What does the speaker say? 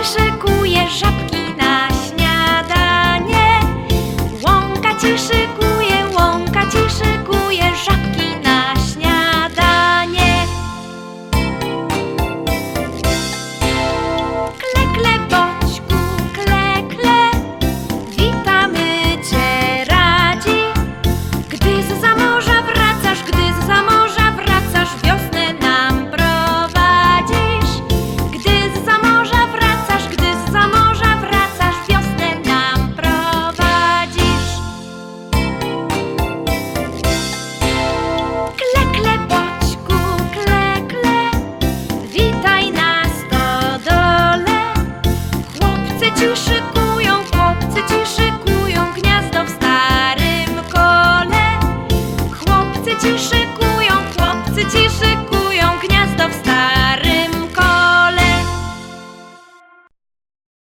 szykuje żabki na śniadanie. Łąka ci szykuje żabki na śniadanie. Kle, kle, Boćku, kle, kle, witamy cię radzi. Gdy zza morza wracasz, wiosnę nam prowadzisz. Gdy zza morza wracasz, wiosnę nam prowadzisz. Kle, kle, Boćku, kle, kle, witaj na stodole. Chłopcy ci